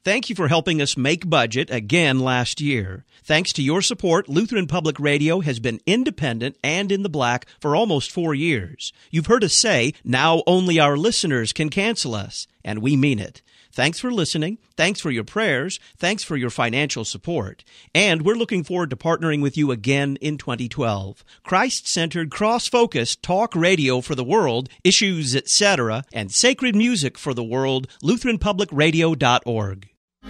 Thank you for helping us make budget again last year. Thanks to your support, Lutheran Public Radio has been independent and in the black for almost 4 years. You've heard us say, now only our listeners can cancel us, and we mean it. Thanks for listening. Thanks for your prayers. Thanks for your financial support. And we're looking forward to partnering with you again in 2012. Christ-centered, cross-focused talk radio for the world, issues, etc., and sacred music for the world, LutheranPublicRadio.org.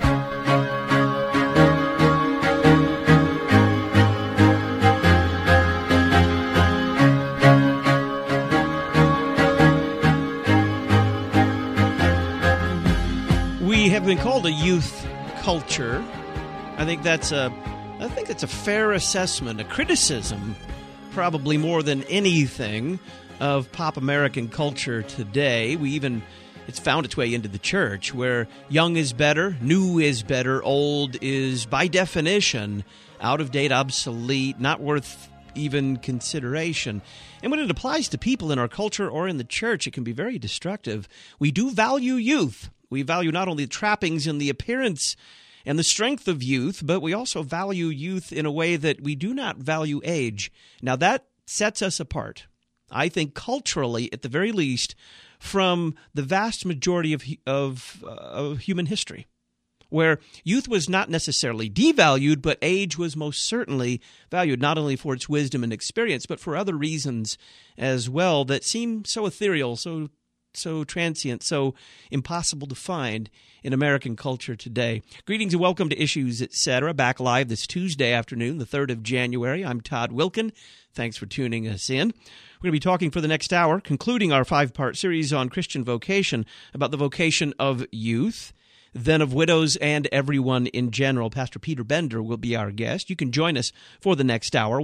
We have been called a youth culture. I think that's a fair assessment, a criticism, probably more than anything, of pop American culture today. It's found its way into the church, where young is better, new is better, old is, by definition, out of date, obsolete, not worth even consideration. And when it applies to people in our culture or in the church, it can be very destructive. We do value youth. We value not only the trappings and the appearance and the strength of youth, but we also value youth in a way that we do not value age. Now, that sets us apart, I think, culturally, at the very least, from the vast majority of human history, where youth was not necessarily devalued, but age was most certainly valued, not only for its wisdom and experience, but for other reasons as well that seem so ethereal, so transient, so impossible to find in American culture today. Greetings and welcome to Issues, Etc., back live this Tuesday afternoon, the 3rd of January. I'm Todd Wilkin. Thanks for tuning us in. We're going to be talking for the next hour, concluding our 5-part series on Christian vocation, about the vocation of youth, then of widows and everyone in general. Pastor Peter Bender will be our guest. You can join us for the next hour,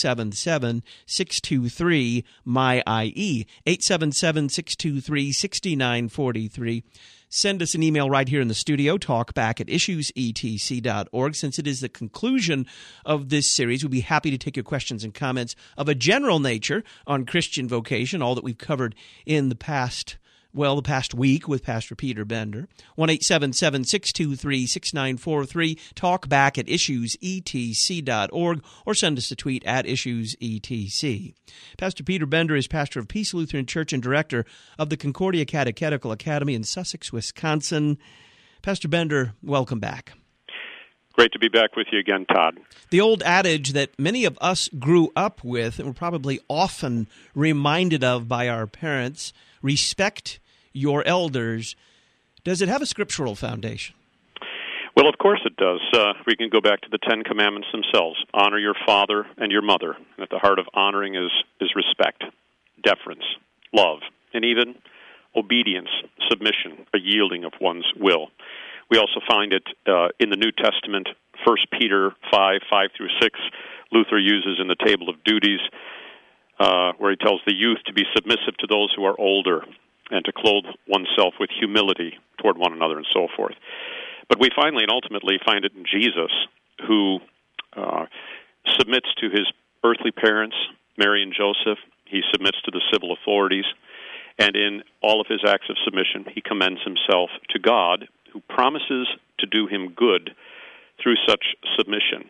1-877-623-MY-IE, 877-623-6943. Send us an email right here in the studio, talkback@issuesetc.org. Since it is the conclusion of this series, we'll be happy to take your questions and comments of a general nature on Christian vocation, all that we've covered in the past week with Pastor Peter Bender. 1-877-623-6943, talkback@issuesetc.org, or send us a tweet @issuesetc. Pastor Peter Bender is pastor of Peace Lutheran Church and director of the Concordia Catechetical Academy in Sussex, Wisconsin. Pastor Bender, welcome back. Great to be back with you again, Todd. The old adage that many of us grew up with and were probably often reminded of by our parents, respect your elders, does it have a scriptural foundation? Well, of course it does. We can go back to the 10 Commandments themselves. Honor your father and your mother. And at the heart of honoring is respect, deference, love, and even obedience, submission, a yielding of one's will. We also find it in the New Testament, 1 Peter 5:5-6, Luther uses in the Table of Duties, where he tells the youth to be submissive to those who are older and to clothe oneself with humility toward one another and so forth. But we finally and ultimately find it in Jesus, who submits to his earthly parents, Mary and Joseph. He submits to the civil authorities, and in all of his acts of submission, he commends himself to God, who promises to do him good through such submission.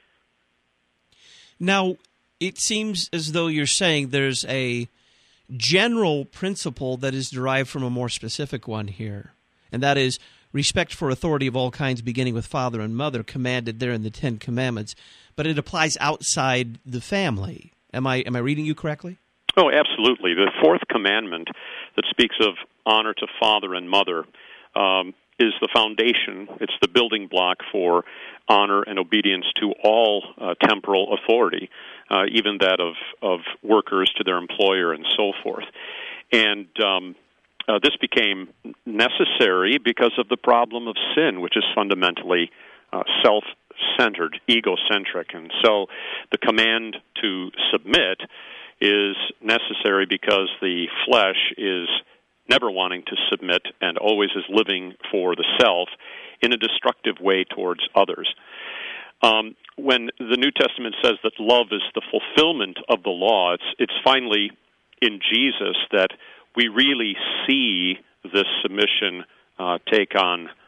Now, it seems as though you're saying there's a general principle that is derived from a more specific one here, and that is respect for authority of all kinds, beginning with father and mother, commanded there in the 10 Commandments, but it applies outside the family. Am I reading you correctly? Oh, absolutely. The 4th commandment that speaks of honor to father and mother is the foundation. It's the building block for honor and obedience to all temporal authority, even that of workers to their employer and so forth. And this became necessary because of the problem of sin, which is fundamentally self-centered, egocentric. And so the command to submit is necessary because the flesh is never wanting to submit and always is living for the self in a destructive way towards others. When the New Testament says that love is the fulfillment of the law, it's finally in Jesus that we really see this submission take on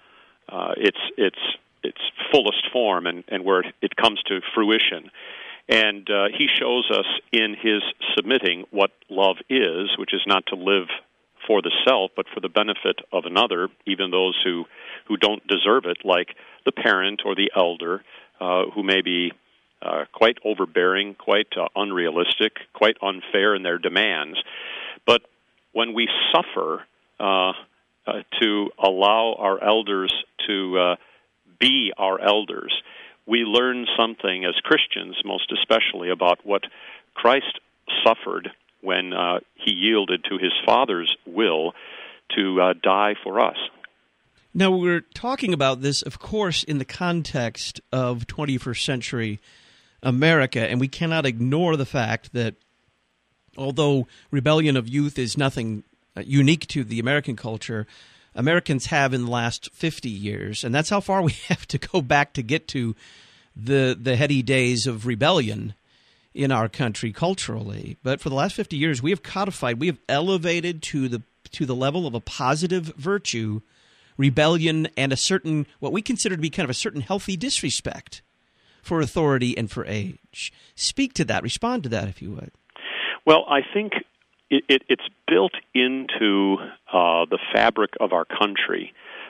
its fullest form and where it comes to fruition. And he shows us in his submitting what love is, which is not to live for the self, but for the benefit of another, even those who don't deserve it, like the parent or the elder, who may be quite overbearing, quite unrealistic, quite unfair in their demands. But when we suffer to allow our elders to be our elders, we learn something as Christians, most especially, about what Christ suffered when he yielded to his Father's will to die for us. Now, we're talking about this, of course, in the context of 21st century America, and we cannot ignore the fact that although rebellion of youth is nothing unique to the American culture, Americans have in the last 50 years, and that's how far we have to go back to get to the heady days of rebellion in our country culturally. But for the last 50 years, we have codified, we have elevated to the level of a positive virtue, rebellion, and a certain, what we consider to be kind of a certain healthy disrespect for authority and for age. Speak to that. Respond to that, if you would. Well, I think it's built into the fabric of our country.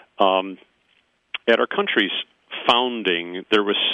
At our country's founding, there was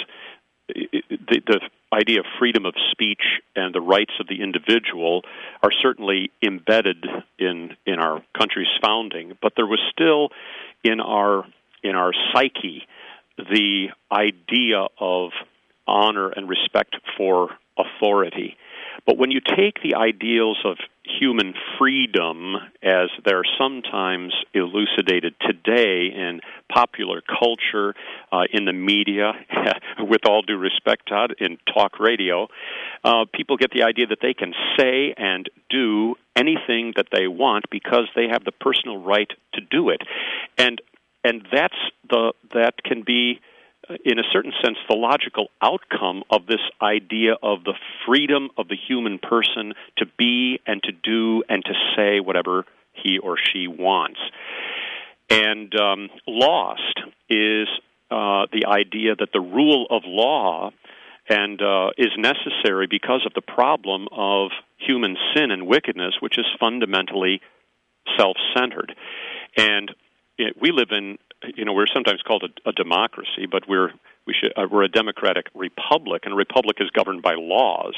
the idea of freedom of speech and the rights of the individual are certainly embedded in our country's founding, but there was still in our psyche the idea of honor and respect for authority. But when you take the ideals of human freedom, as they're sometimes elucidated today in popular culture, in the media, with all due respect, Todd, in talk radio, people get the idea that they can say and do anything that they want because they have the personal right to do it. And that can be, in a certain sense, the logical outcome of this idea of the freedom of the human person to be and to do and to say whatever he or she wants. And lost is the idea that the rule of law and is necessary because of the problem of human sin and wickedness, which is fundamentally self-centered. And we live in, we're sometimes called a democracy, but we're a democratic republic, and a republic is governed by laws.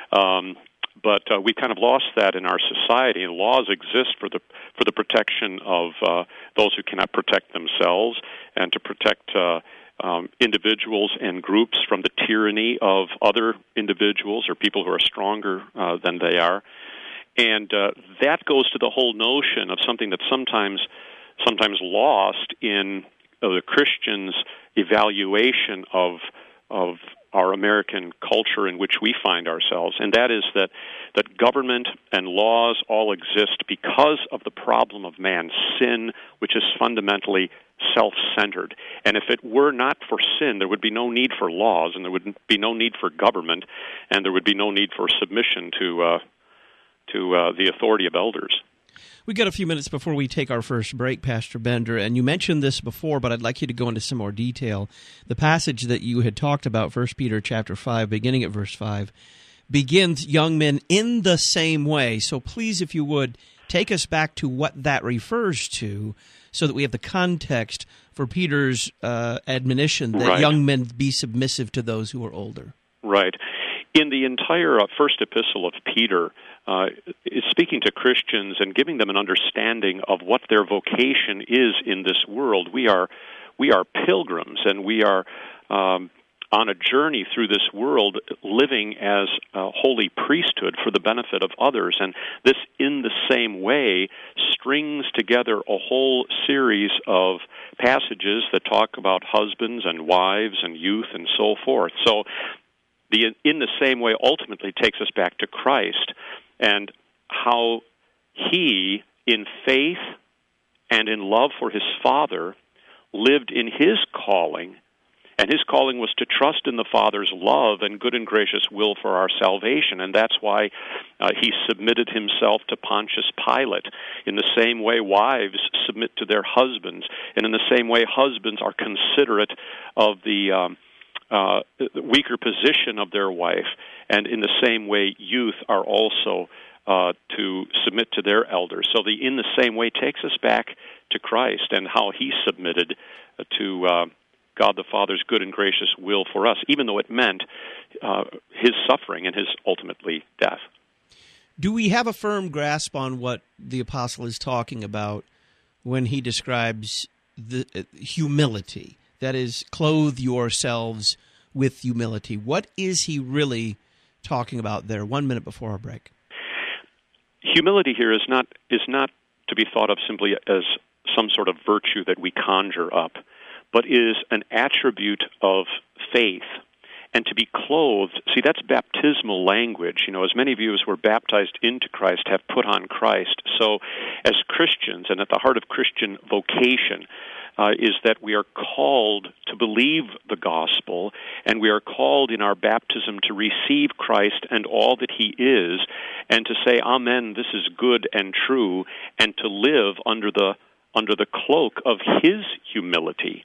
But we kind of lost that in our society, and laws exist for the protection of those who cannot protect themselves, and to protect individuals and groups from the tyranny of other individuals or people who are stronger than they are. And that goes to the whole notion of something that's sometimes lost in the Christians' evaluation of our American culture in which we find ourselves, and that is that government and laws all exist because of the problem of man's sin, which is fundamentally self-centered. And if it were not for sin, there would be no need for laws, and there would be no need for government, and there would be no need for submission to the authority of elders. We've got a few minutes before we take our first break, Pastor Bender, and you mentioned this before, but I'd like you to go into some more detail. The passage that you had talked about, 1 Peter chapter 5, beginning at verse 5, begins, young men, in the same way. So please, if you would, take us back to what that refers to so that we have the context for Peter's admonition that right. Young men be submissive to those who are older. Right. In the entire first epistle of Peter, it's speaking to Christians and giving them an understanding of what their vocation is in this world. We are pilgrims, and we are on a journey through this world, living as a holy priesthood for the benefit of others. And this, in the same way, strings together a whole series of passages that talk about husbands and wives and youth and so forth. So in the same way ultimately takes us back to Christ and how he, in faith and in love for his Father, lived in his calling, And his calling was to trust in the Father's love and good and gracious will for our salvation. And that's why he submitted himself to Pontius Pilate. In the same way, wives submit to their husbands. And in the same way, husbands are considerate of the weaker position of their wife. And in the same way, youth are also to submit to their elders. So in the same way takes us back to Christ and how he submitted to God the Father's good and gracious will for us, even though it meant his suffering and his ultimately death. Do we have a firm grasp on what the apostle is talking about when he describes the humility? That is, clothe yourselves with humility. What is he really talking about there? 1 minute before our break. Humility here is not to be thought of simply as some sort of virtue that we conjure up, but is an attribute of faith. And to be clothed, see, that's baptismal language. As many of you as were baptized into Christ have put on Christ. So as Christians, and at the heart of Christian vocation, is that we are called to believe the gospel, and we are called in our baptism to receive Christ and all that he is, and to say, Amen, this is good and true, and to live under the cloak of his humility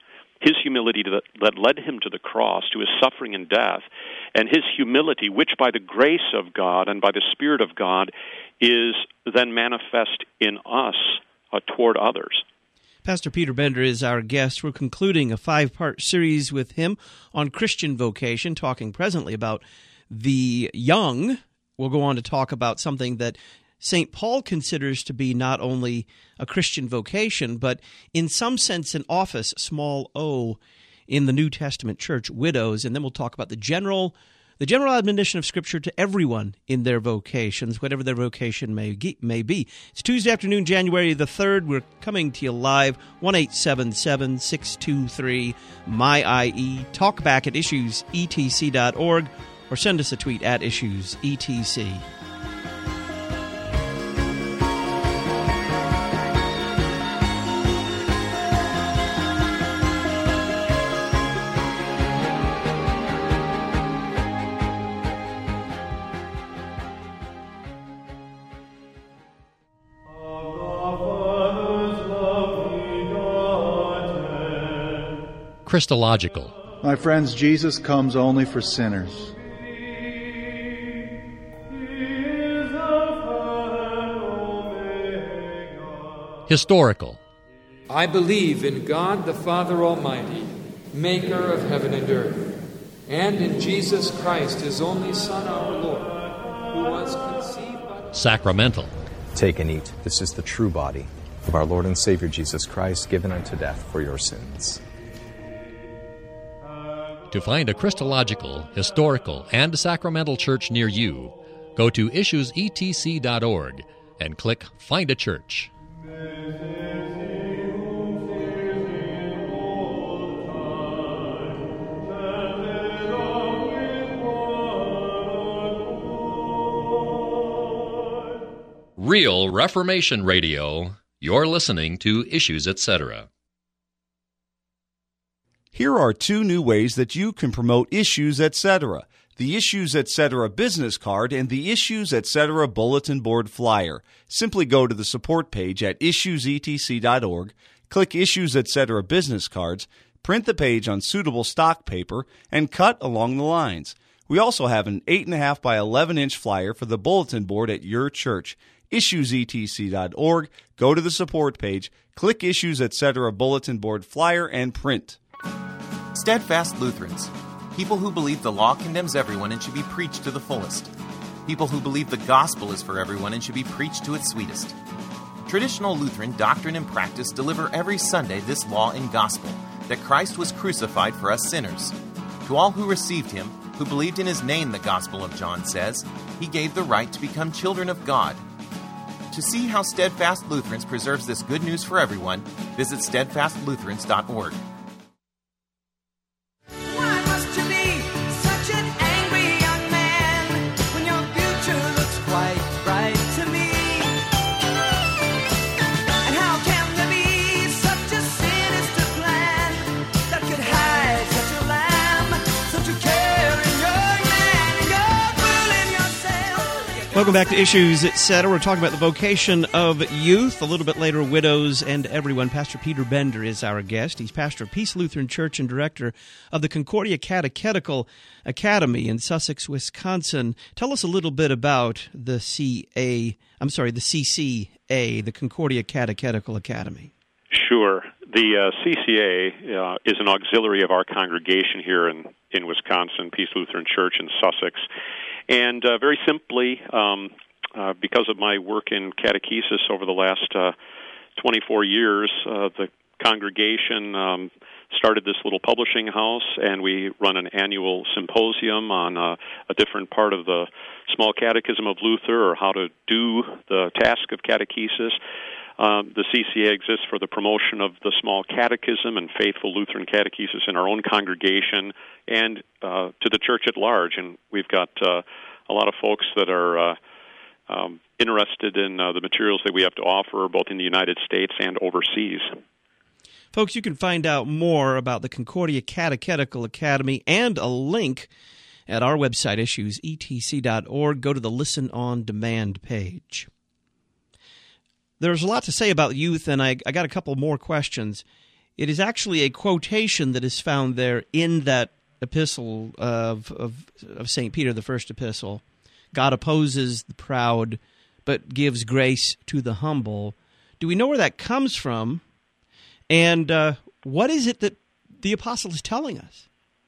that led him to the cross, to his suffering and death, and his humility, which by the grace of God and by the Spirit of God is then manifest in us toward others. Pastor Peter Bender is our guest. We're concluding a 5-part series with him on Christian vocation, talking presently about the young. We'll go on to talk about something that St. Paul considers to be not only a Christian vocation, but in some sense an office, small o, in the New Testament church, widows. And then we'll talk about the general admonition of Scripture to everyone in their vocations, whatever their vocation may be. It's Tuesday afternoon, January the 3rd. We're coming to you live, 1-877-623-MY-IE. Talk back at issuesetc.org or send us a tweet at issuesetc. Christological. My friends, Jesus comes only for sinners. Historical. I believe in God the Father Almighty, maker of heaven and earth, and in Jesus Christ, his only Son, our Lord, who was conceived by... Sacramental. Take and eat. This is the true body of our Lord and Savior Jesus Christ, given unto death for your sins. To find a Christological, historical, and sacramental church near you, go to issuesetc.org and click Find a Church. Real Reformation Radio. You're listening to Issues, Etc. Here are 2 new ways that you can promote Issues, Etc. The Issues, Etc. business card and the Issues, Etc. bulletin board flyer. Simply go to the support page at issuesetc.org, click Issues, Etc. business cards, print the page on suitable stock paper, and cut along the lines. We also have an 8.5 by 11-inch flyer for the bulletin board at your church. issuesetc.org, go to the support page, click Issues, Etc. bulletin board flyer, and print. Steadfast Lutherans, people who believe the law condemns everyone and should be preached to the fullest. People who believe the gospel is for everyone and should be preached to its sweetest. Traditional Lutheran doctrine and practice deliver every Sunday this law and gospel, that Christ was crucified for us sinners. To all who received him, who believed in his name, the Gospel of John says, he gave the right to become children of God. To see how Steadfast Lutherans preserves this good news for everyone, visit steadfastlutherans.org. That could hide such a land. Welcome back to Issues, Etc. We're talking about the vocation of youth. A little bit later, widows and everyone. Pastor Peter Bender is our guest. He's pastor of Peace Lutheran Church and director of the Concordia Catechetical Academy in Sussex, Wisconsin. Tell us a little bit about the CCA, the Concordia Catechetical Academy. Sure. The CCA is an auxiliary of our congregation here in Wisconsin, Peace Lutheran Church in Sussex. And very simply, because of my work in catechesis over the last 24 years, the congregation started this little publishing house, and we run an annual symposium on a different part of the small catechism of Luther, or how to do the task of catechesis. The CCA exists for the promotion of the small catechism and faithful Lutheran catechesis in our own congregation and to the church at large. And we've got a lot of folks that are interested in the materials that we have to offer, both in the United States and overseas. Folks, you can find out more about the Concordia Catechetical Academy and a link at our website, issuesetc.org. Go to the Listen on Demand page. There's a lot to say about youth, and I got a couple more questions. It is actually a quotation that is found there in that epistle of St. Peter, the first epistle. God opposes the proud, but gives grace to the humble. Do we know where that comes from? And what is it that the apostle is telling us?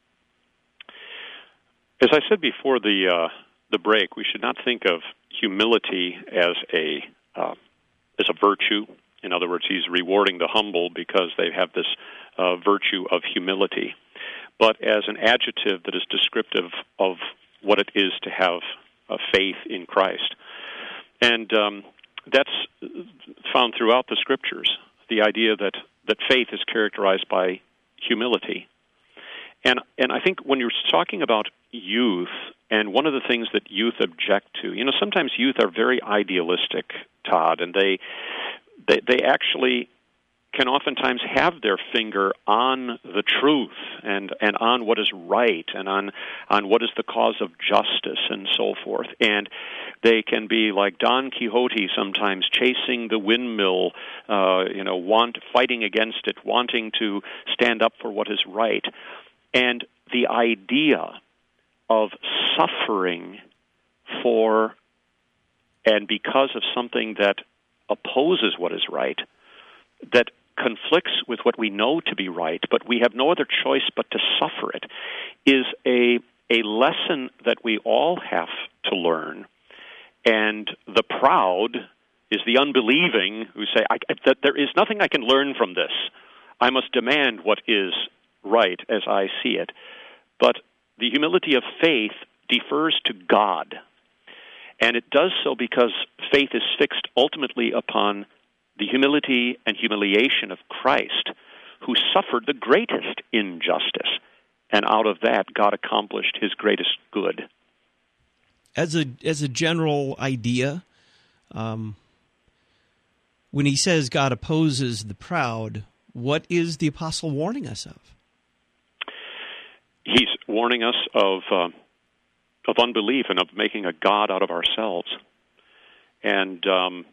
As I said before the break, we should not think of humility as a virtue. In other words, he's rewarding the humble because they have this virtue of humility, but as an adjective that is descriptive of what it is to have a faith in Christ. And that's found throughout the Scriptures, the idea that faith is characterized by humility. And I think when you're talking about youth, and one of the things that youth object to, sometimes youth are very idealistic, Todd, and they actually can oftentimes have their finger on the truth and on what is right and on what is the cause of justice and so forth. And they can be like Don Quixote sometimes, chasing the windmill, fighting against it, wanting to stand up for what is right. And the idea of suffering for and because of something that opposes what is right, that conflicts with what we know to be right, but we have no other choice but to suffer it, is a lesson that we all have to learn. And the proud is the unbelieving who say, that there is nothing I can learn from this. I must demand what is right as I see it. But the humility of faith defers to God. And it does so because faith is fixed ultimately upon the humility and humiliation of Christ, who suffered the greatest injustice. And out of that, God accomplished his greatest good. As a general idea, when he says God opposes the proud, what is the apostle warning us of? He's warning us of unbelief and of making a God out of ourselves. And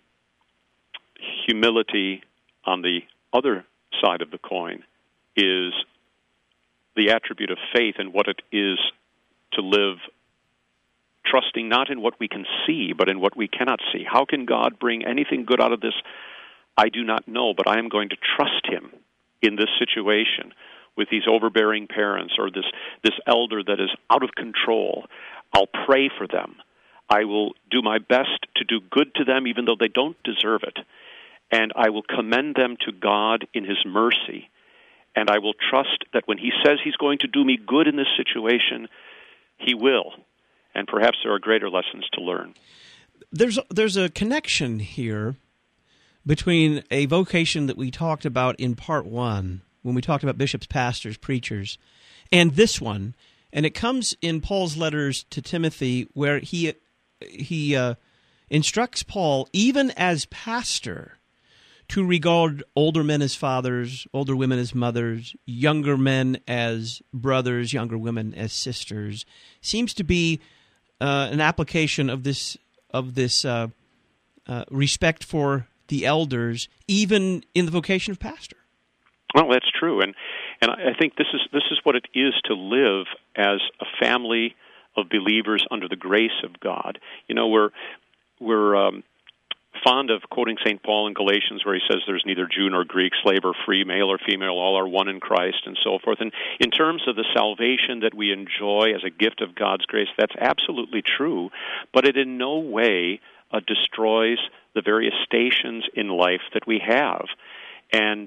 humility on the other side of the coin is the attribute of faith and what it is to live trusting not in what we can see, but in what we cannot see. How can God bring anything good out of this? I do not know, but I am going to trust him in this situation with these overbearing parents or this elder that is out of control. I'll pray for them. I will do my best to do good to them even though they don't deserve it. And I will commend them to God in his mercy. And I will trust that when he says he's going to do me good in this situation, he will. And perhaps there are greater lessons to learn. There's a connection here between a vocation that we talked about in part one, when we talked about bishops, pastors, preachers, and this one. And it comes in Paul's letters to Timothy, where he instructs Paul, even as pastor, to regard older men as fathers, older women as mothers, younger men as brothers, younger women as sisters. Seems to be an application of this this respect for the elders, even in the vocation of pastor. Well, that's true, and I think this is what it is to live as a family of believers under the grace of God. You know, we're fond of quoting St. Paul in Galatians, where he says there's neither Jew nor Greek, slave or free, male or female, all are one in Christ, and so forth. And in terms of the salvation that we enjoy as a gift of God's grace, that's absolutely true, but it in no way destroys the various stations in life that we have. And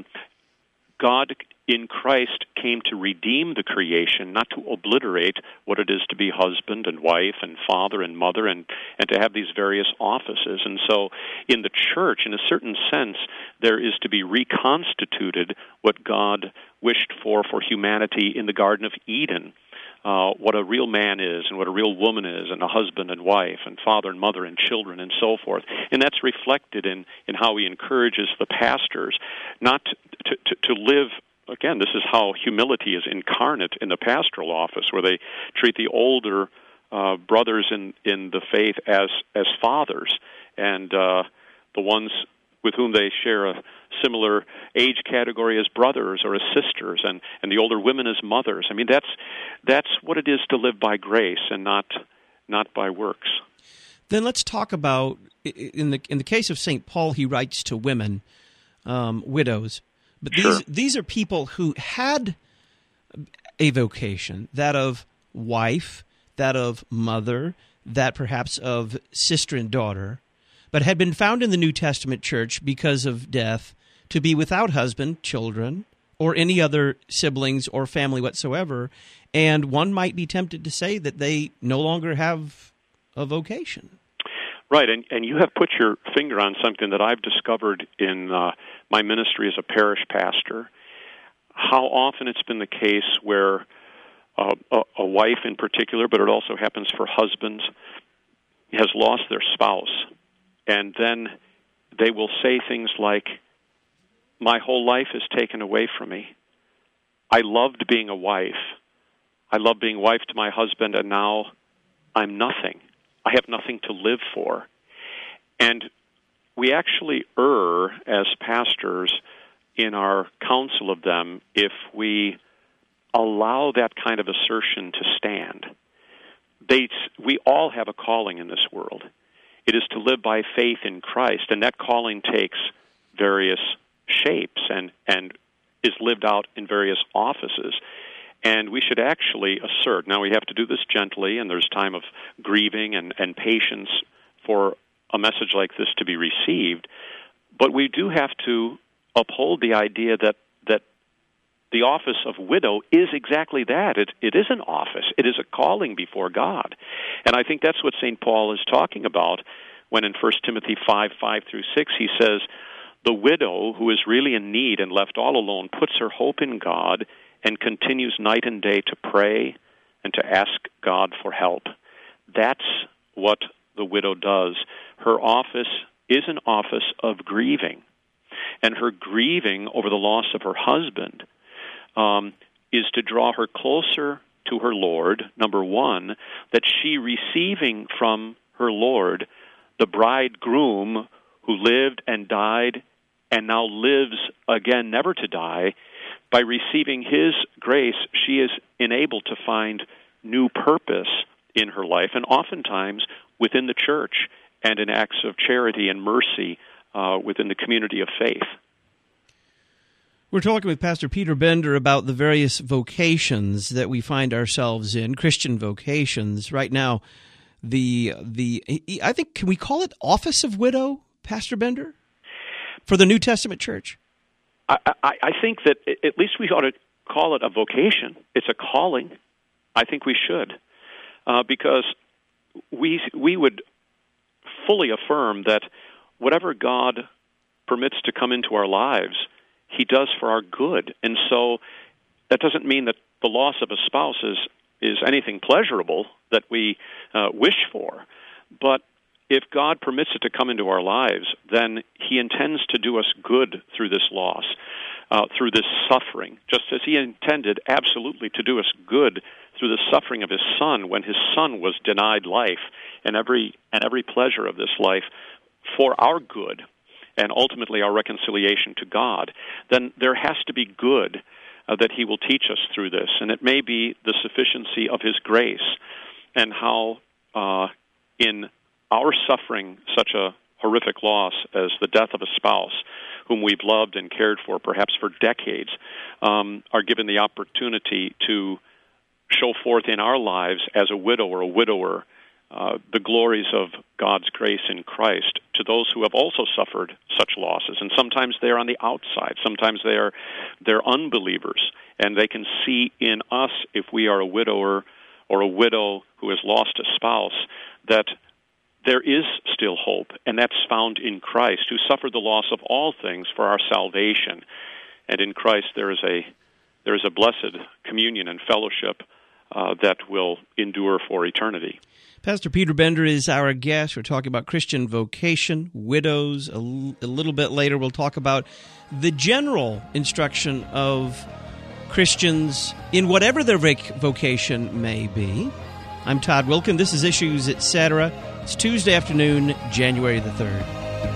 God in Christ came to redeem the creation, not to obliterate what it is to be husband and wife and father and mother and to have these various offices. And so in the church, in a certain sense, there is to be reconstituted what God wished for humanity in the Garden of Eden. What a real man is and what a real woman is, and a husband and wife and father and mother and children and so forth. And that's reflected in how he encourages the pastors not to live. Again, this is how humility is incarnate in the pastoral office, where they treat the older brothers in the faith as fathers, and the ones with whom they share a similar age category as brothers or as sisters, and the older women as mothers. I mean, that's what it is to live by grace and not by works. Then let's talk about, in the case of St. Paul, he writes to women, widows. But these are people who had a vocation, that of wife, that of mother, that perhaps of sister and daughter, but had been found in the New Testament church because of death to be without husband, children, or any other siblings or family whatsoever. And one might be tempted to say that they no longer have a vocation. Right, and you have put your finger on something that I've discovered in my ministry as a parish pastor, how often it's been the case where a wife in particular, but it also happens for husbands, has lost their spouse, and then they will say things like, "My whole life is taken away from me. I loved being a wife. I loved being wife to my husband, and now I'm nothing. I have nothing to live for." And we actually err as pastors in our counsel of them if we allow that kind of assertion to stand. We all have a calling in this world. It is to live by faith in Christ, and that calling takes various shapes and is lived out in various offices. And we should actually assert, now we have to do this gently, and there's time of grieving and patience for a message like this to be received, but we do have to uphold the idea that the office of widow is exactly that. It is an office. It is a calling before God. And I think that's what St. Paul is talking about when in 1 Timothy 5:5-6, he says, "The widow who is really in need and left all alone puts her hope in God and continues night and day to pray and to ask God for help." That's what the widow does. Her office is an office of grieving. And her grieving over the loss of her husband is to draw her closer to her Lord, number one, that she receiving from her Lord the bridegroom who lived and died and now lives again never to die. By receiving his grace, she is enabled to find new purpose in her life, and oftentimes within the church and in acts of charity and mercy within the community of faith. We're talking with Pastor Peter Bender about the various vocations that we find ourselves in, Christian vocations. Right now, I think, can we call it office of widow, Pastor Bender, for the New Testament church? I think that at least we ought to call it a vocation. It's a calling. I think we should, because we would fully affirm that whatever God permits to come into our lives, he does for our good. And so that doesn't mean that the loss of a spouse is anything pleasurable that we wish for. But if God permits it to come into our lives, then he intends to do us good through this loss, through this suffering, just as he intended absolutely to do us good through the suffering of his Son, when his Son was denied life and every pleasure of this life for our good and ultimately our reconciliation to God, then there has to be good that he will teach us through this. And it may be the sufficiency of his grace and how in our suffering such a horrific loss as the death of a spouse whom we've loved and cared for perhaps for decades, are given the opportunity to show forth in our lives as a widow or a widower the glories of God's grace in Christ to those who have also suffered such losses. And sometimes they're on the outside. Sometimes they're unbelievers, and they can see in us, if we are a widower or a widow who has lost a spouse, that there is still hope, and that's found in Christ, who suffered the loss of all things for our salvation. And in Christ there is a blessed communion and fellowship that will endure for eternity. Pastor Peter Bender is our guest. We're talking about Christian vocation, widows. A little bit later, we'll talk about the general instruction of Christians in whatever their vocation may be. I'm Todd Wilkin. This is Issues, Etc. It's Tuesday afternoon, January the 3rd.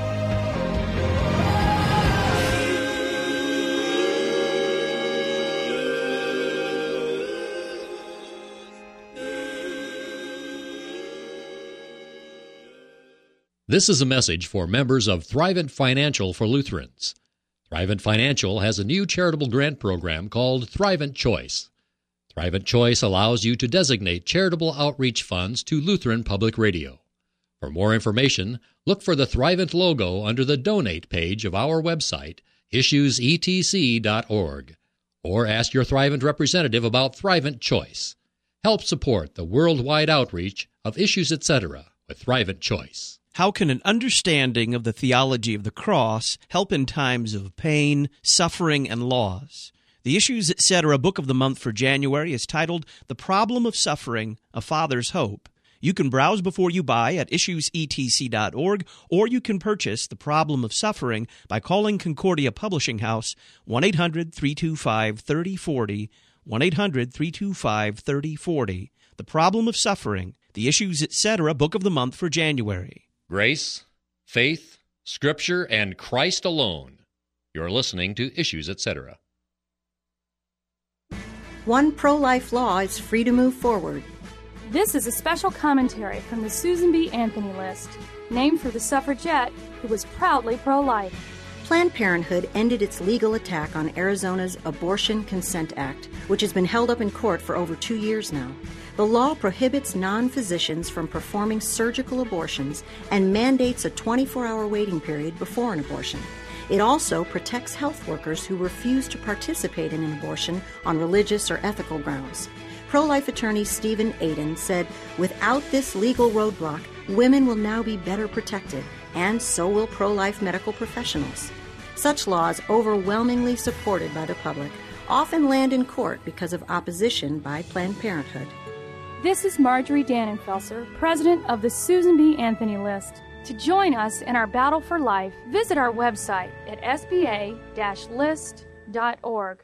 This is a message for members of Thrivent Financial for Lutherans. Thrivent Financial has a new charitable grant program called Thrivent Choice. Thrivent Choice allows you to designate charitable outreach funds to Lutheran Public Radio. For more information, look for the Thrivent logo under the Donate page of our website, issuesetc.org, or ask your Thrivent representative about Thrivent Choice. Help support the worldwide outreach of Issues, Etc. with Thrivent Choice. How can an understanding of the theology of the cross help in times of pain, suffering, and loss? The Issues, Etc. Book of the Month for January is titled The Problem of Suffering, A Father's Hope. You can browse before you buy at issuesetc.org, or you can purchase The Problem of Suffering by calling Concordia Publishing House 1-800-325-3040, 1-800-325-3040. The Problem of Suffering, The Issues, Etc. Book of the Month for January. Grace, faith, Scripture, and Christ alone. You're listening to Issues, Etc. One pro-life law is free to move forward. This is a special commentary from the Susan B. Anthony List, named for the suffragette who was proudly pro-life. Planned Parenthood ended its legal attack on Arizona's Abortion Consent Act, which has been held up in court for over 2 years now. The law prohibits non-physicians from performing surgical abortions and mandates a 24-hour waiting period before an abortion. It also protects health workers who refuse to participate in an abortion on religious or ethical grounds. Pro-life attorney Stephen Aden said, "Without this legal roadblock, women will now be better protected, and so will pro-life medical professionals." Such laws, overwhelmingly supported by the public, often land in court because of opposition by Planned Parenthood. This is Marjorie Dannenfelser, president of the Susan B. Anthony List. To join us in our battle for life, visit our website at sba-list.org.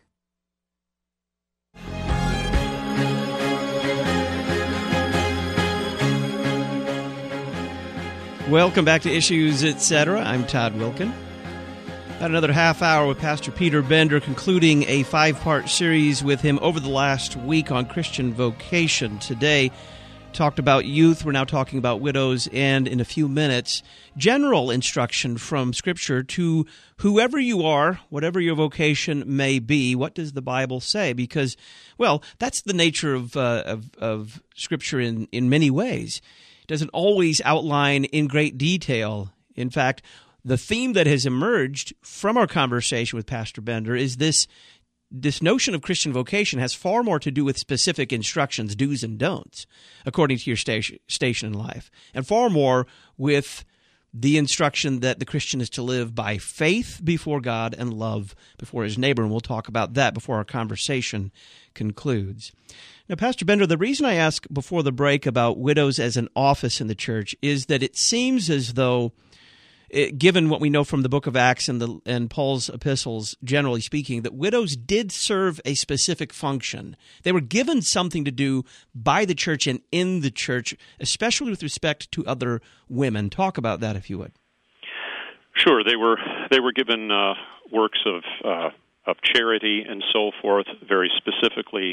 Welcome back to Issues, Etc. I'm Todd Wilkin. Got another half hour with Pastor Peter Bender, concluding a 5-part series with him over the last week on Christian vocation. Today, talked about youth. We're now talking about widows, and in a few minutes, general instruction from Scripture to whoever you are, whatever your vocation may be. What does the Bible say? Because, well, that's the nature of Scripture in many ways. It doesn't always outline in great detail. In fact, the theme that has emerged from our conversation with Pastor Bender is this notion of Christian vocation has far more to do with specific instructions, do's and don'ts, according to your station in life, and far more with the instruction that the Christian is to live by faith before God and love before his neighbor, and we'll talk about that before our conversation concludes. Now, Pastor Bender, the reason I asked before the break about widows as an office in the church is that it seems as though given what we know from the book of Acts and Paul's epistles, generally speaking, that widows did serve a specific function. They were given something to do by the church and in the church, especially with respect to other women. Talk about that, if you would. Sure, they were given works of charity and so forth, very specifically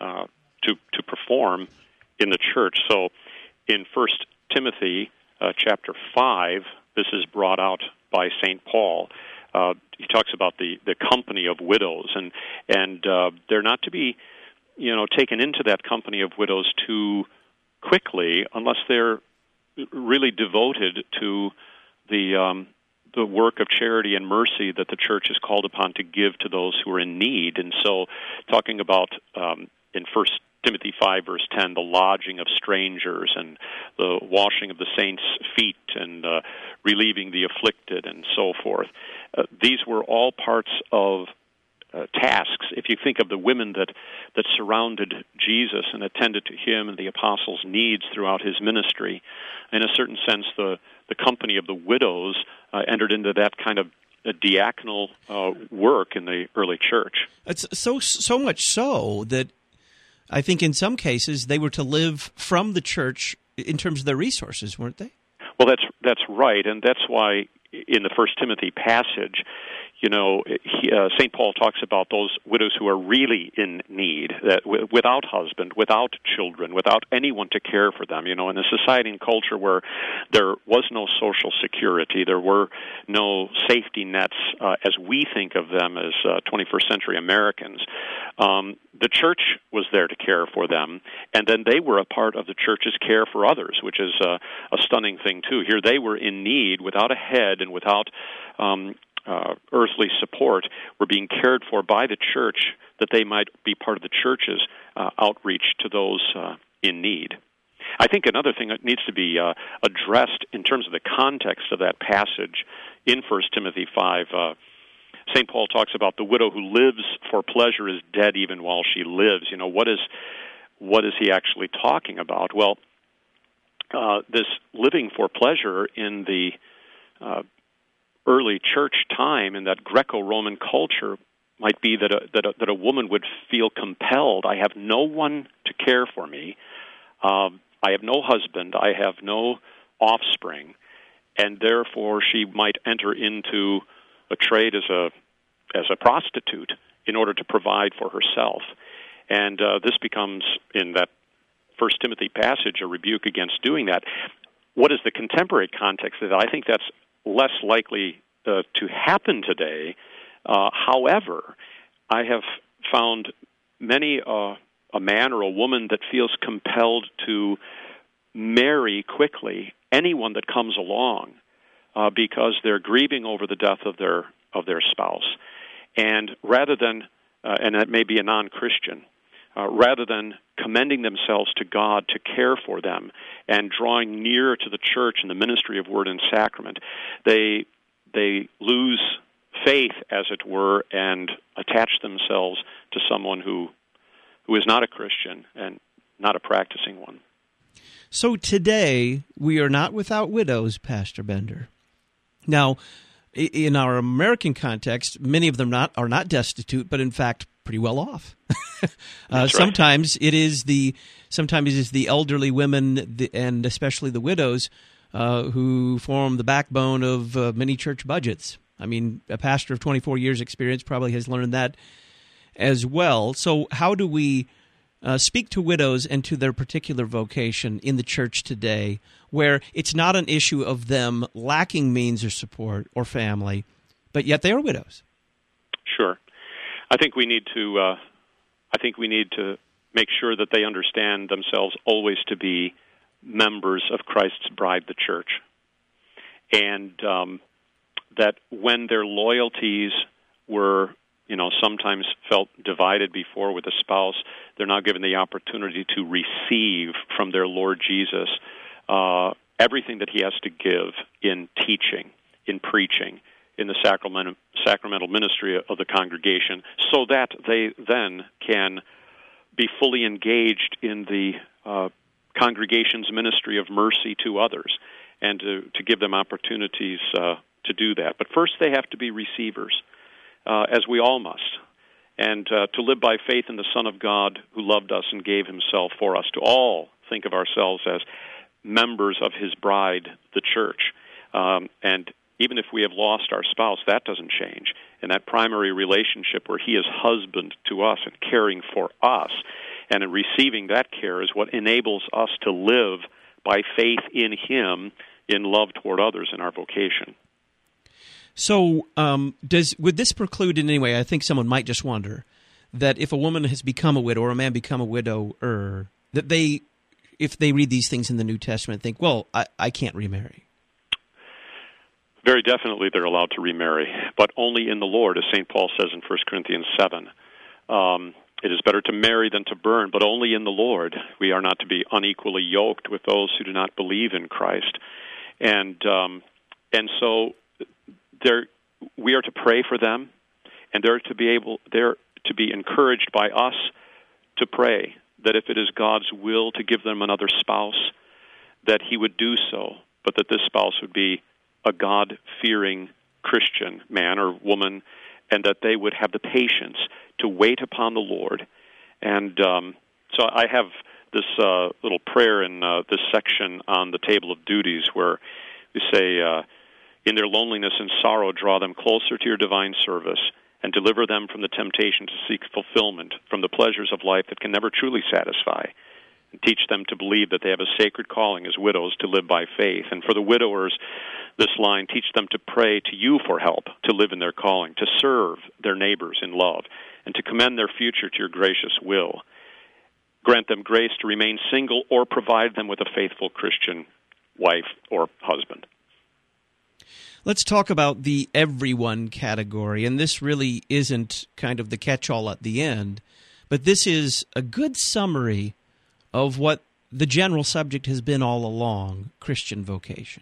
to perform in the church. So, in 1 Timothy chapter 5, this is brought out by St. Paul. He talks about the company of widows, and they're not to be, taken into that company of widows too quickly unless they're really devoted to the work of charity and mercy that the church is called upon to give to those who are in need. And so, talking about in 1 Timothy 5, verse 10, the lodging of strangers and the washing of the saints' feet and relieving the afflicted and so forth. These were all parts of tasks. If you think of the women that surrounded Jesus and attended to him and the apostles' needs throughout his ministry, in a certain sense, the company of the widows entered into that kind of a diaconal work in the early church. It's so much so that I think in some cases they were to live from the church in terms of their resources, weren't they? Well, that's right, and that's why in the 1 Timothy passage, St. Paul talks about those widows who are really in need, that without husband, without children, without anyone to care for them. In a society and culture where there was no social security, there were no safety nets as we think of them as 21st century Americans. The church was there to care for them, and then they were a part of the church's care for others, which is a stunning thing, too. Here they were in need, without a head and without earthly support, were being cared for by the church that they might be part of the church's outreach to those in need. I think another thing that needs to be addressed in terms of the context of that passage in 1 Timothy 5, St. Paul talks about the widow who lives for pleasure is dead even while she lives. What is he actually talking about? Well, this living for pleasure in the early church time, in that Greco-Roman culture, might be that a woman would feel compelled. I have no one to care for me. I have no husband. I have no offspring, and therefore she might enter into a trade as a prostitute in order to provide for herself. And this becomes, in that 1 Timothy passage, a rebuke against doing that. What is the contemporary context of that? I think that's less likely to happen today. However, I have found many a man or a woman that feels compelled to marry quickly anyone that comes along because they're grieving over the death of their spouse, and rather than and that may be a non-Christian, rather than commending themselves to God to care for them and drawing near to the church and the ministry of word and sacrament, they lose faith, as it were, and attach themselves to someone who is not a Christian and not a practicing one. So today, we are not without widows, Pastor Bender. Now, in our American context, many of them are not destitute, but in fact pretty well off. Right. Sometimes it is the elderly women and especially the widows who form the backbone of many church budgets. I mean, a pastor of 24 years' experience probably has learned that as well. So how do we speak to widows and to their particular vocation in the church today, where it's not an issue of them lacking means or support or family, but yet they are widows? Sure. I think we need to make sure that they understand themselves always to be members of Christ's bride, the church, and that when their loyalties were, sometimes felt divided before with a spouse, they're now given the opportunity to receive from their Lord Jesus everything that he has to give in teaching, in preaching, in the sacramental ministry of the congregation, so that they then can be fully engaged in the congregation's ministry of mercy to others. and to give them opportunities to do that. But first they have to be receivers, as we all must, and to live by faith in the Son of God who loved us and gave himself for us, to all think of ourselves as members of his bride, the church. And even if we have lost our spouse, that doesn't change. And that primary relationship where he is husband to us and caring for us, and in receiving that care is what enables us to live by faith in him in love toward others in our vocation. So would this preclude in any way, I think someone might just wonder, that if a woman has become a widow or a man become a widower, that they, if they read these things in the New Testament, think, well, I can't remarry? Very definitely they're allowed to remarry, but only in the Lord, as St. Paul says in 1 Corinthians 7. It is better to marry than to burn, but only in the Lord. We are not to be unequally yoked with those who do not believe in Christ. And so we are to pray for them, and they're to be encouraged by us to pray that if it is God's will to give them another spouse, that he would do so, but that this spouse would be a God-fearing Christian man or woman, and that they would have the patience to wait upon the Lord. And so I have this little prayer in this section on the table of duties where we say, in their loneliness and sorrow, draw them closer to your divine service and deliver them from the temptation to seek fulfillment from the pleasures of life that can never truly satisfy. And teach them to believe that they have a sacred calling as widows to live by faith. And for the widowers, this line, teach them to pray to you for help to live in their calling, to serve their neighbors in love, and to commend their future to your gracious will. Grant them grace to remain single or provide them with a faithful Christian wife or husband. Let's talk about the everyone category, and this really isn't kind of the catch-all at the end, but this is a good summary of what the general subject has been all along, Christian vocation.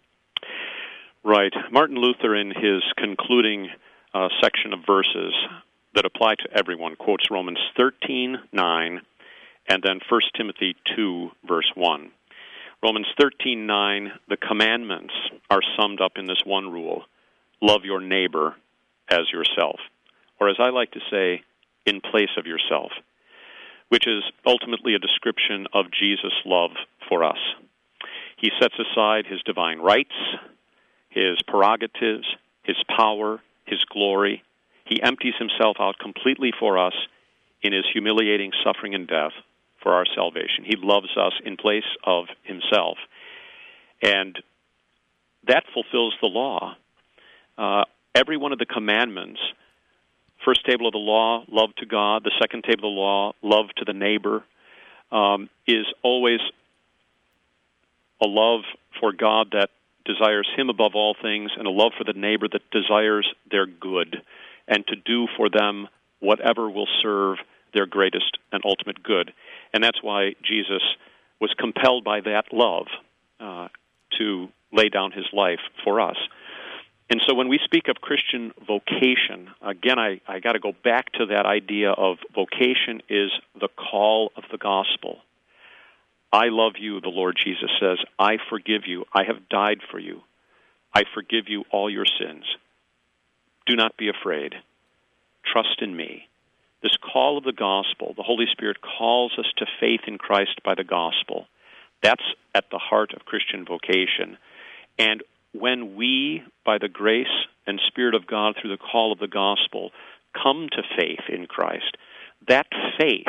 Right. Martin Luther, in his concluding section of verses that apply to everyone, quotes Romans 13:9 and then 1 Timothy 2, verse 1. Romans 13:9, the commandments are summed up in this one rule: love your neighbor as yourself, or as I like to say, in place of yourself, which is ultimately a description of Jesus' love for us. He sets aside his divine rights, his prerogatives, his power, his glory. He empties himself out completely for us in his humiliating suffering and death for our salvation. He loves us in place of himself. And that fulfills the law. Every one of the commandments, first table of the law, love to God. The second table of the law, love to the neighbor, is always a love for God that desires him above all things, and a love for the neighbor that desires their good, and to do for them whatever will serve their greatest and ultimate good. And that's why Jesus was compelled by that love to lay down his life for us. And so when we speak of Christian vocation, again, I got to go back to that idea of vocation is the call of the gospel. I love you, the Lord Jesus says. I forgive you. I have died for you. I forgive you all your sins. Do not be afraid. Trust in me. This call of the gospel, the Holy Spirit calls us to faith in Christ by the gospel. That's at the heart of Christian vocation. And when we, by the grace and Spirit of God through the call of the gospel, come to faith in Christ, that faith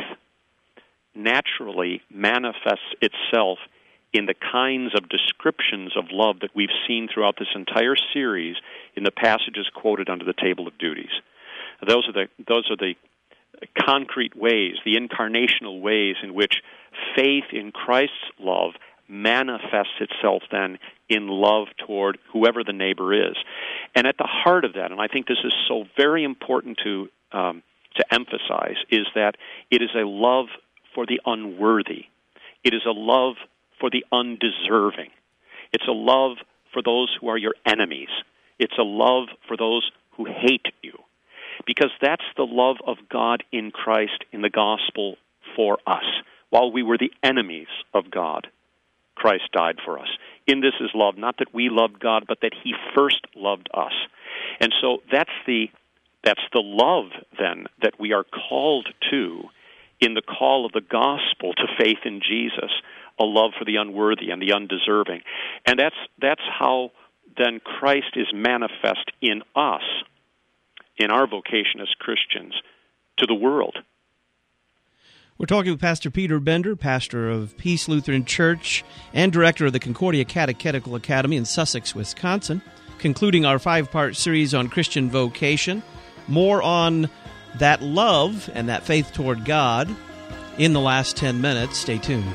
naturally manifests itself in the kinds of descriptions of love that we've seen throughout this entire series in the passages quoted under the table of duties. Those are the concrete ways, the incarnational ways in which faith in Christ's love manifests itself then in love toward whoever the neighbor is. And at the heart of that, and I think this is so very important to emphasize, is that it is a love for the unworthy. It is a love for the undeserving. It's a love for those who are your enemies. It's a love for those who hate you. Because that's the love of God in Christ in the gospel for us. While we were the enemies of God, Christ died for us. In this is love, not that we loved God, but that he first loved us. And so that's the love, then, that we are called to in the call of the gospel to faith in Jesus, a love for the unworthy and the undeserving. And that's how then Christ is manifest in us, in our vocation as Christians, to the world. We're talking with Pastor Peter Bender, pastor of Peace Lutheran Church and director of the Concordia Catechetical Academy in Sussex, Wisconsin, concluding our 5-part series on Christian vocation. More on that love and that faith toward God in the last 10 minutes. Stay tuned.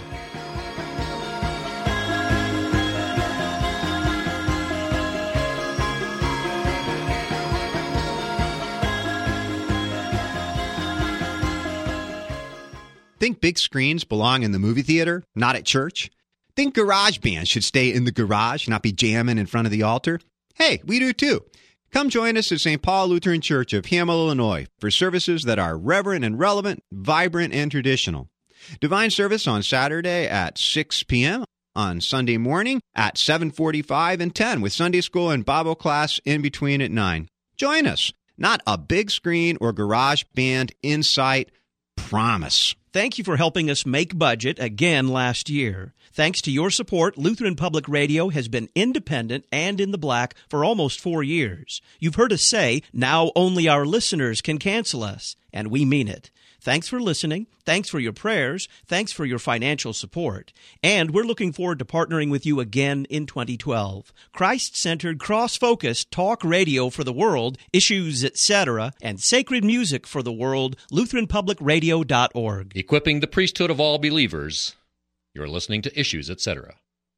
Think big screens belong in the movie theater, not at church? Think garage bands should stay in the garage, not be jamming in front of the altar? Hey, we do too. Come join us at St. Paul Lutheran Church of Hamel, Illinois, for services that are reverent and relevant, vibrant and traditional. Divine service on Saturday at 6 p.m., on Sunday morning at 7:45 and 10, with Sunday school and Bible class in between at 9. Join us. Not a big screen or garage band in sight. Promise. Thank you for helping us make budget again last year. Thanks to your support, Lutheran Public Radio has been independent and in the black for almost 4 years. You've heard us say, now only our listeners can cancel us, and we mean it. Thanks for listening. Thanks for your prayers. Thanks for your financial support. And we're looking forward to partnering with you again in 2012. Christ-centered, cross-focused talk radio for the world, issues, etc., and sacred music for the world, LutheranPublicRadio.org. Equipping the priesthood of all believers. You're listening to Issues, etc.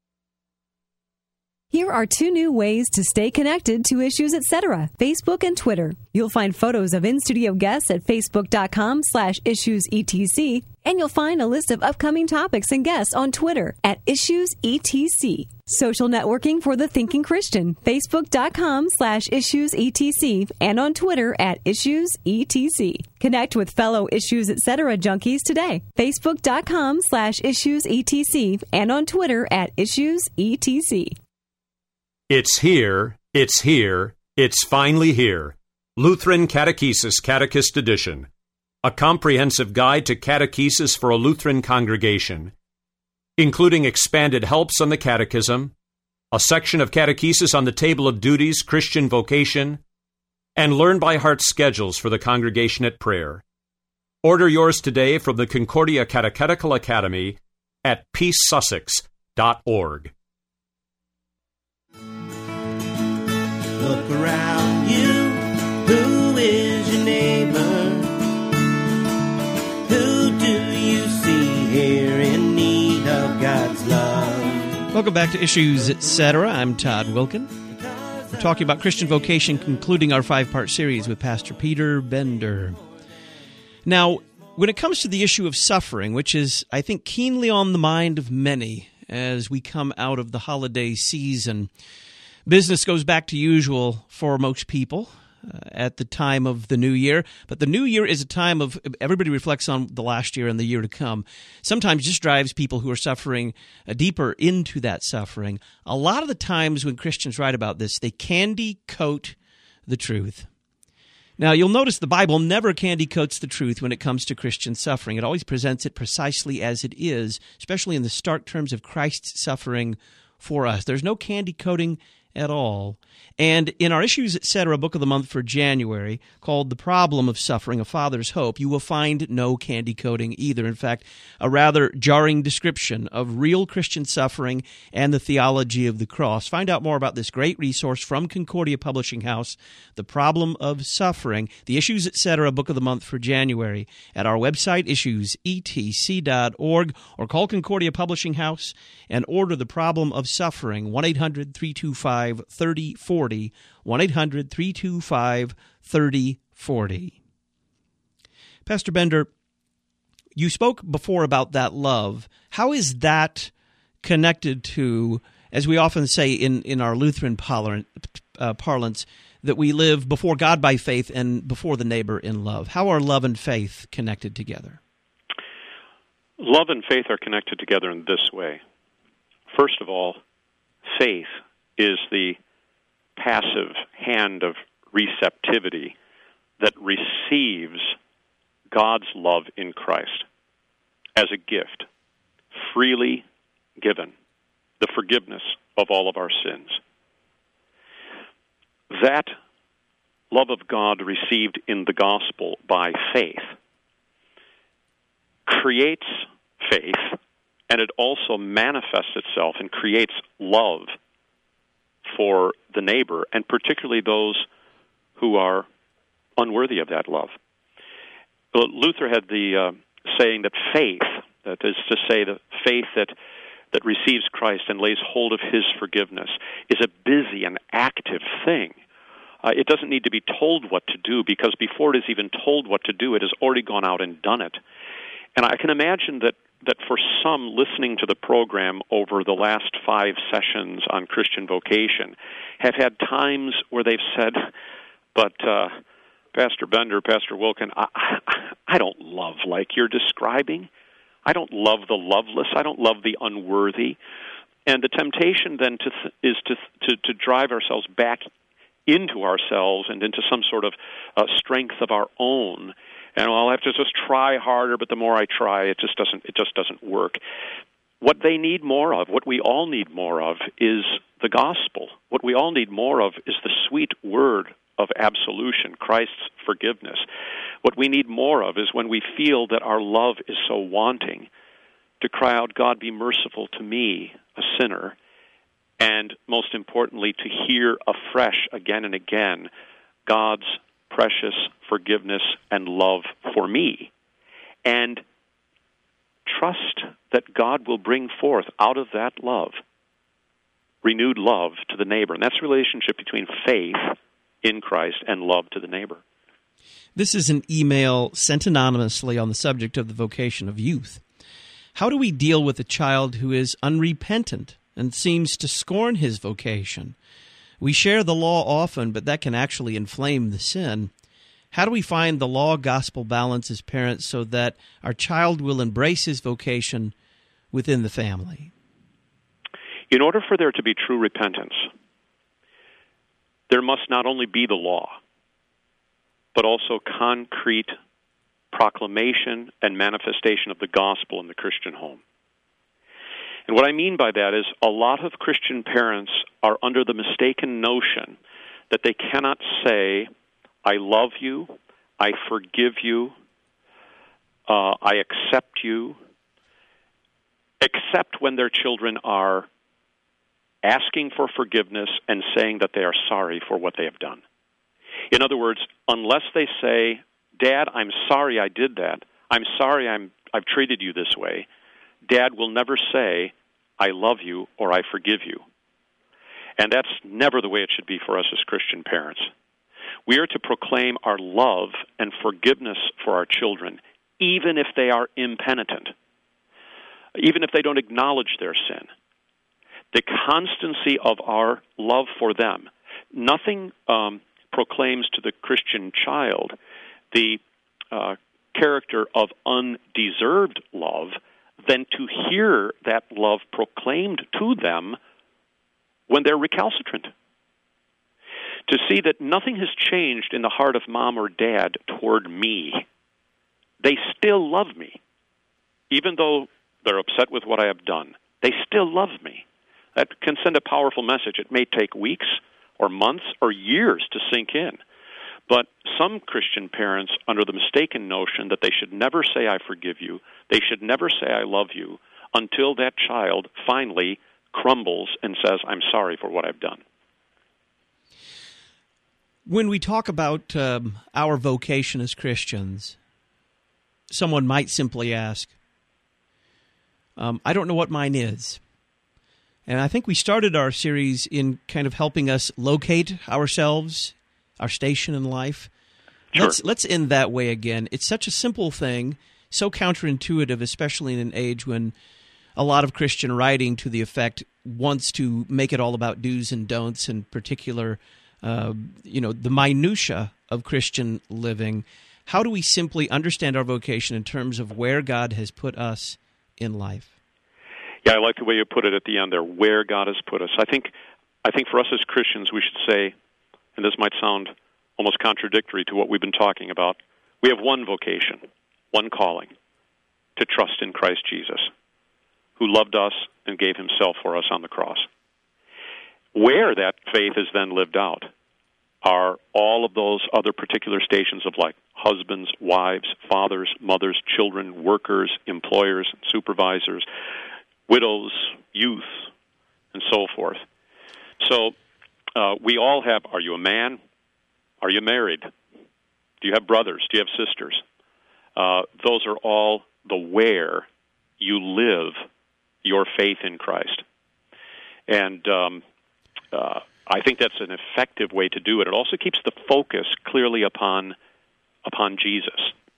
Here are 2 new ways to stay connected to Issues, Etc., Facebook and Twitter. You'll find photos of in-studio guests at facebook.com/issuesetc, and you'll find a list of upcoming topics and guests on Twitter at issuesetc. Social networking for the thinking Christian, facebook.com/issuesetc, and on Twitter at issuesetc. Connect with fellow Issues, Etc. junkies today, facebook.com/issuesetc, and on Twitter at issuesetc. It's here, it's here, it's finally here. Lutheran Catechesis Catechist Edition. A comprehensive guide to catechesis for a Lutheran congregation, including expanded helps on the catechism, a section of catechesis on the table of duties, Christian vocation, and learn-by-heart schedules for the congregation at prayer. Order yours today from the Concordia Catechetical Academy at peacesussex.org. Look around you, who is your neighbor? Who do you see here in need of God's love? Welcome back to Issues, Etc. I'm Todd Wilkin. We're talking about Christian vocation, concluding our 5-part series with Pastor Peter Bender. Now, when it comes to the issue of suffering, which is, I think, keenly on the mind of many as we come out of the holiday season, business goes back to usual for most people at the time of the new year. But the new year is a time of everybody reflects on the last year and the year to come. Sometimes just drives people who are suffering deeper into that suffering. A lot of the times when Christians write about this, they candy coat the truth. Now, you'll notice the Bible never candy coats the truth when it comes to Christian suffering. It always presents it precisely as it is, especially in the stark terms of Christ's suffering for us. There's no candy coating at all. And in our Issues, Etc. book of the month for January, called The Problem of Suffering, A Father's Hope, you will find no candy coating either. In fact, a rather jarring description of real Christian suffering and the theology of the cross. Find out more about this great resource from Concordia Publishing House, The Problem of Suffering, the Issues, Etc. book of the month for January, at our website, issuesetc.org, or call Concordia Publishing House and order The Problem of Suffering, 1-800-325-3040, 1-800-325-3040. Pastor Bender, you spoke before about that love. How is that connected to, as we often say in our Lutheran parlance, that we live before God by faith and before the neighbor in love? How are love and faith connected together? Love and faith are connected together in this way. First of all, faith is the passive hand of receptivity that receives God's love in Christ as a gift, freely given, the forgiveness of all of our sins. That love of God received in the gospel by faith creates faith, and it also manifests itself and creates love for the neighbor, and particularly those who are unworthy of that love. Luther had the saying that faith, that is to say the faith that receives Christ and lays hold of his forgiveness, is a busy and active thing. It doesn't need to be told what to do, because before it is even told what to do, it has already gone out and done it. And I can imagine that for some listening to the program over the last 5 sessions on Christian vocation have had times where they've said, but Pastor Bender, Pastor Wilken, I don't love like you're describing. I don't love the loveless. I don't love the unworthy. And the temptation then is to drive ourselves back into ourselves and into some sort of strength of our own. And I'll have to just try harder, but the more I try, it just doesn't work. What they need more of, what we all need more of, is the gospel. What we all need more of is the sweet word of absolution, Christ's forgiveness. What we need more of is when we feel that our love is so wanting, to cry out, God, be merciful to me, a sinner, and most importantly, to hear afresh again and again God's precious forgiveness and love for me, and trust that God will bring forth out of that love renewed love to the neighbor. And that's the relationship between faith in Christ and love to the neighbor. This is an email sent anonymously on the subject of the vocation of youth. How do we deal with a child who is unrepentant and seems to scorn his vocation? We share the law often, but that can actually inflame the sin. How do we find the law-gospel balance as parents so that our child will embrace his vocation within the family? In order for there to be true repentance, there must not only be the law, but also concrete proclamation and manifestation of the gospel in the Christian home. And what I mean by that is a lot of Christian parents are under the mistaken notion that they cannot say, I love you, I forgive you, I accept you, except when their children are asking for forgiveness and saying that they are sorry for what they have done. In other words, unless they say, Dad, I'm sorry I did that, I'm sorry I've treated you this way, Dad will never say, I love you or I forgive you. And that's never the way it should be for us as Christian parents. We are to proclaim our love and forgiveness for our children, even if they are impenitent, even if they don't acknowledge their sin. The constancy of our love for them. Nothing proclaims to the Christian child the character of undeserved love than to hear that love proclaimed to them when they're recalcitrant. To see that nothing has changed in the heart of mom or dad toward me. They still love me. Even though they're upset with what I have done, they still love me. That can send a powerful message. It may take weeks or months or years to sink in. But some Christian parents, under the mistaken notion that they should never say, I forgive you, they should never say, I love you, until that child finally crumbles and says, I'm sorry for what I've done. When we talk about our vocation as Christians, someone might simply ask, I don't know what mine is. And I think we started our series in kind of helping us locate ourselves, our station in life. Sure. Let's end that way again. It's such a simple thing, so counterintuitive, especially in an age when a lot of Christian writing to the effect wants to make it all about do's and don'ts, in particular, the minutia of Christian living. How do we simply understand our vocation in terms of where God has put us in life? Yeah, I like the way you put it at the end there, where God has put us. I think for us as Christians, we should say, and this might sound almost contradictory to what we've been talking about, we have one vocation, one calling, to trust in Christ Jesus, who loved us and gave himself for us on the cross. Where that faith is then lived out are all of those other particular stations of life: husbands, wives, fathers, mothers, children, workers, employers, supervisors, widows, youth, and so forth. So we all have, are you a man? Are you married? Do you have brothers? Do you have sisters? Those are all the where you live your faith in Christ. And I think that's an effective way to do it. It also keeps the focus clearly upon Jesus.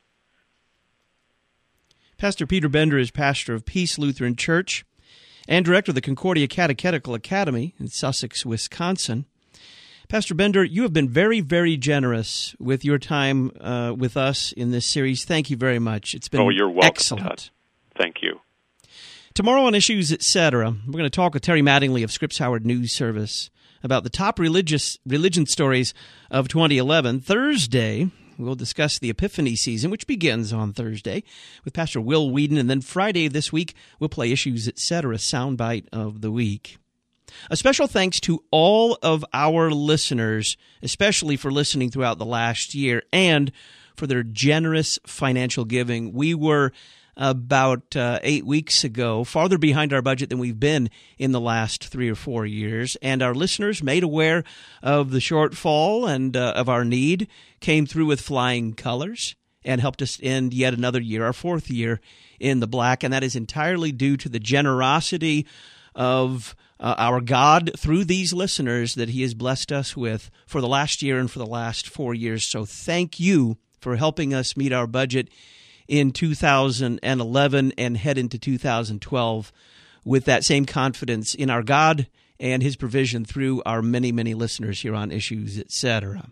Pastor Peter Bender is pastor of Peace Lutheran Church and director of the Concordia Catechetical Academy in Sussex, Wisconsin. Pastor Bender, you have been very, very generous with your time with us in this series. Thank you very much. It's been you're welcome, excellent. Todd. Thank you. Tomorrow on Issues, Etc., we're going to talk with Terry Mattingly of Scripps Howard News Service about the top religion stories of 2011. Thursday, we'll discuss the Epiphany season, which begins on Thursday, with Pastor Will Whedon. And then Friday this week, we'll play Issues, Etc., Soundbite of the Week. A special thanks to all of our listeners, especially for listening throughout the last year and for their generous financial giving. We were about 8 weeks ago farther behind our budget than we've been in the last 3 or 4 years, and our listeners, made aware of the shortfall and of our need, came through with flying colors and helped us end yet another year, our 4th year in the black, and that is entirely due to the generosity of our God through these listeners that He has blessed us with for the last year and for the last 4 years. So thank you for helping us meet our budget in 2011 and head into 2012 with that same confidence in our God and His provision through our many, many listeners here on Issues, Etc.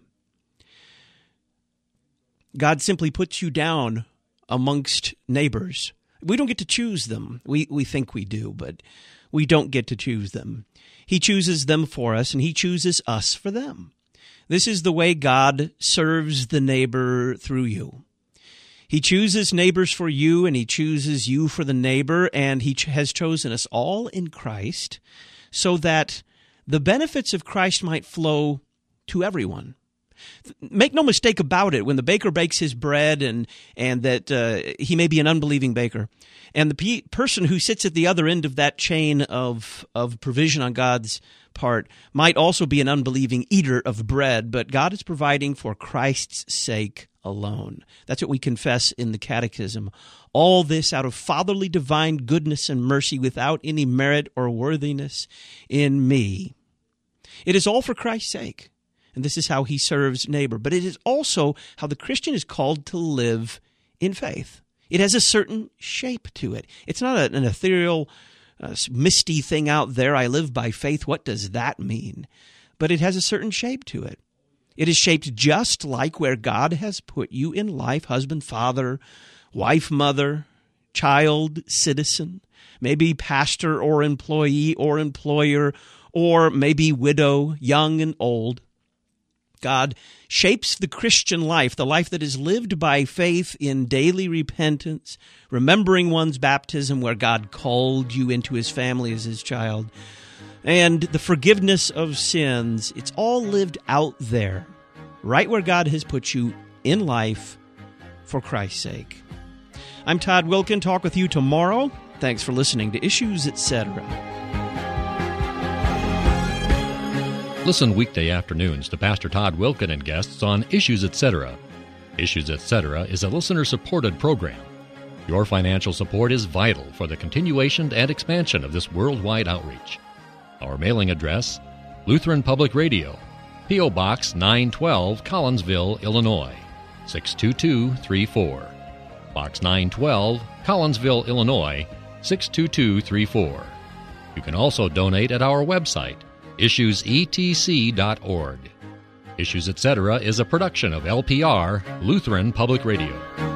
God simply puts you down amongst neighbors. We don't get to choose them. We think we do, but we don't get to choose them. He chooses them for us, and He chooses us for them. This is the way God serves the neighbor through you. He chooses neighbors for you, and He chooses you for the neighbor, and He has chosen us all in Christ so that the benefits of Christ might flow to everyone. Make no mistake about it, when the baker bakes his bread and that he may be an unbelieving baker, and the person who sits at the other end of that chain of provision on God's part might also be an unbelieving eater of bread, but God is providing for Christ's sake alone. That's what we confess in the Catechism. All this out of fatherly divine goodness and mercy without any merit or worthiness in me. It is all for Christ's sake. And this is how He serves neighbor. But it is also how the Christian is called to live in faith. It has a certain shape to it. It's not an ethereal, misty thing out there. I live by faith. What does that mean? But it has a certain shape to it. It is shaped just like where God has put you in life: husband, father, wife, mother, child, citizen, maybe pastor or employee or employer, or maybe widow, young and old. God shapes the Christian life, the life that is lived by faith in daily repentance, remembering one's baptism where God called you into His family as His child, and the forgiveness of sins. It's all lived out there, right where God has put you in life for Christ's sake. I'm Todd Wilkin. Talk with you tomorrow. Thanks for listening to Issues, Etc. Listen weekday afternoons to Pastor Todd Wilkin and guests on Issues, Etc. Issues, Etc. is a listener-supported program. Your financial support is vital for the continuation and expansion of this worldwide outreach. Our mailing address, Lutheran Public Radio, P.O. Box 912, Collinsville, Illinois, 62234. Box 912, Collinsville, Illinois, 62234. You can also donate at our website, issuesetc.org. Issues, Etc. is a production of LPR, Lutheran Public Radio.